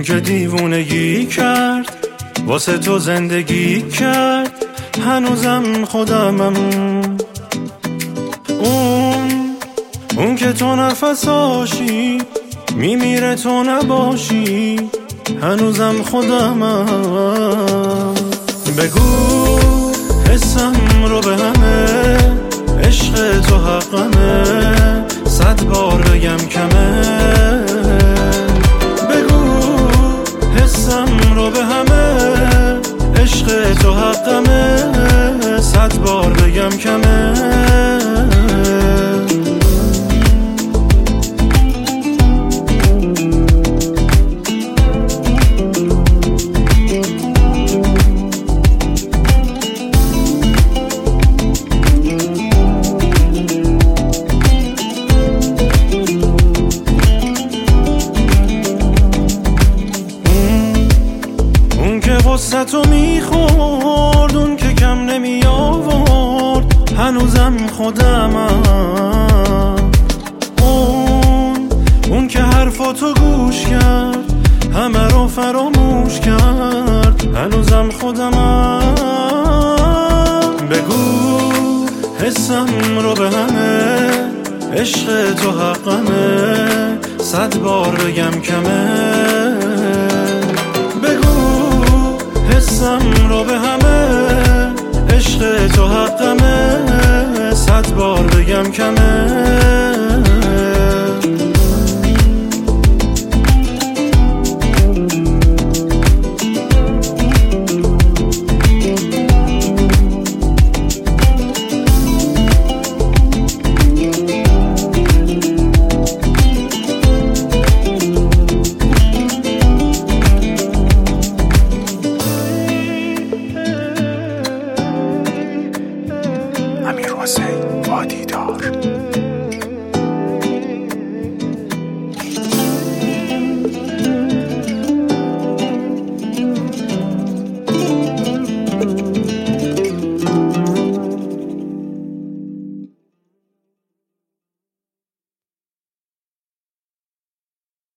که دیوونگی کرد واسه تو زندگی کرد هنوزم خودمم. اون که تو نفساشی میمیره تو نباشی هنوزم خودمم. بگو حسم رو به همه عشق تو حقمه 100 بار بگم کمه. بگو حسم رو به همه عشق تو حقمه 100 بار بگم کمه. غصه تو میخورد اون که کم نمی آورد هنوزم خودمم. اون که حرفاتو گوش کرد همه رو فراموش کرد هنوزم خودمم. بگو حسم رو به همه عشق تو حقمه 100 بار بگم کمه. حسم رو به همه عشق تو حقمه 100 بار بگم کمه. امیر حسین وادیدار.